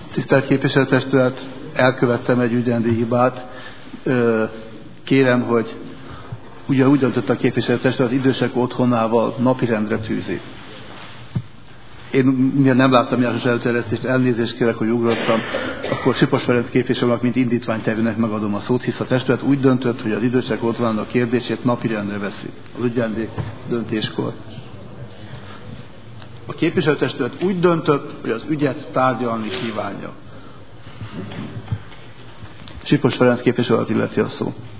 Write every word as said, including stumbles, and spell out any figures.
Tisztelt képviselőtestület, elkövettem egy ügyrendi hibát. Kérem, hogy ugye úgy döntött a képviselőtestület, az idősek otthonával napirendre tűzi. Én mivel nem láttam járos előterjesztést, elnézést kérek, hogy ugrottam, akkor Sipos Ferenc képviselőnek, mint indítványtevőnek megadom a szót, hisz a testület úgy döntött, hogy az idősek otthonának kérdését napirendre veszi az ügyrendi döntéskor. A képviselőtestület úgy döntött, hogy az ügyet tárgyalni kívánja. Sipos Ferenc képviselőt illeti a szó.